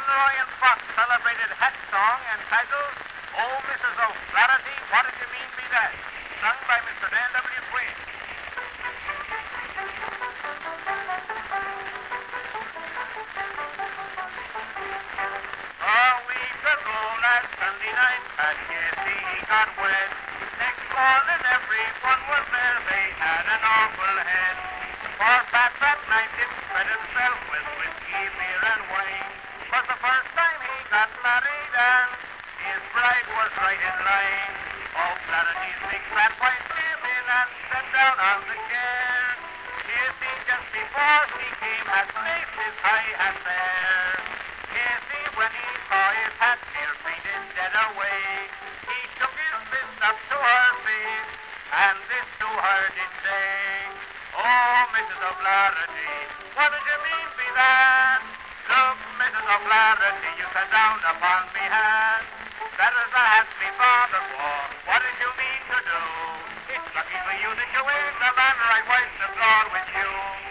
Conroy and Fox celebrated hat song entitled, Oh, Mrs. O'Flaherty, What Did You Mean By That? Sung by Mr. Dan W. Quinn. A week ago last Sunday night, at Casey he got wet. Next morning everyone was there, they had an awful head. For Pat that night didn't spread himself with whiskey, beer, and wine. Was the first time he got married and his bride was right in line. O'Flaherty's big fat wife came in and sat down on the chair. Casey just before she came had placed his high hat there. Casey, when he saw his hat near fainted dead away, he shook his fist up to her face and this to her did say, Oh, Mrs. O'Flaherty, what did you mean by that? Look, Mrs. O'Flaherty, you sat down upon me hat. That is the hat me father wore. What did you mean to do? It's lucky for you that you ain't the man right wiped the floor with you.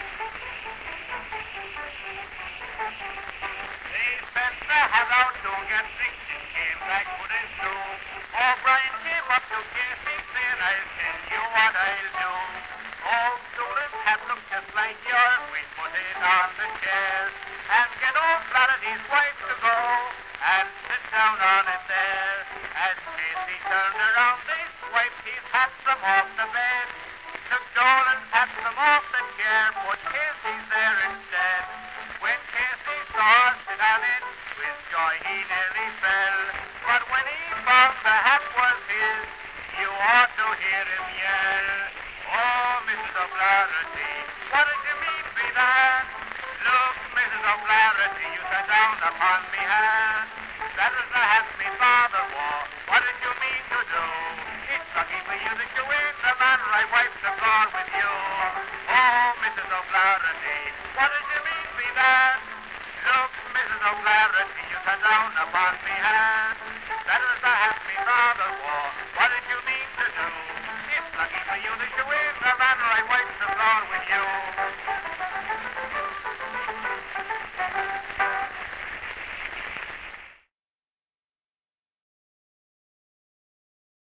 They sent the hat out to get fixed and came back with his shoe. O'Brien came up to Casey saying, I'll tell you what I'll do. Old Dolan's hat looked just like yours. We put it on the chair and get O'Flaherty's wife to go and sit down on it there. As Casey turned around, they swiped his hat from off the bed. Took Dolan's hat from off the chair, put Casey's there instead. When Casey saw her sit on it, with joy he nearly fell. But when he found the hat was his, you ought to hear him yell. Oh, Mrs. O'Flaherty, what did you mean by that? Look, Mrs. O'Flaherty, you sat down upon me hat. That is the hat me father wore. What did you mean to do? It's lucky for you that you ain't the man right wiped the floor with you. Oh, Mrs. O'Flaherty, what did you mean by that? Look, Mrs. O'Flaherty, you sat down upon me hat. That is the hat me father wore. What did you mean to do? It's lucky for you that you